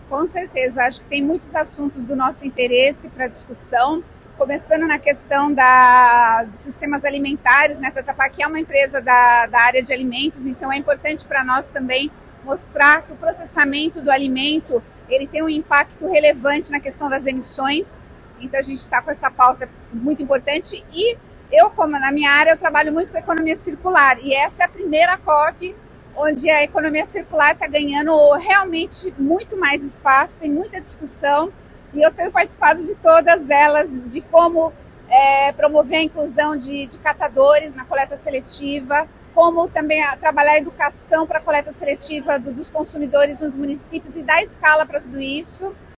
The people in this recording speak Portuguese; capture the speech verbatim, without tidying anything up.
Com certeza, acho que tem muitos assuntos do nosso interesse para discussão, começando na questão da, dos sistemas alimentares, né? A Tatapac é uma empresa da, da área de alimentos, então é importante para nós também mostrar que o processamento do alimento ele tem um impacto relevante na questão das emissões, então a gente está com essa pauta muito importante e eu, como na minha área, eu trabalho muito com economia circular e essa é a primeira COP onde a economia circular está ganhando realmente muito mais espaço, tem muita discussão e eu tenho participado de todas elas, de como é, promover a inclusão de, de catadores na coleta seletiva, como também a, trabalhar a educação para a coleta seletiva do, dos consumidores nos municípios e dar escala para tudo isso.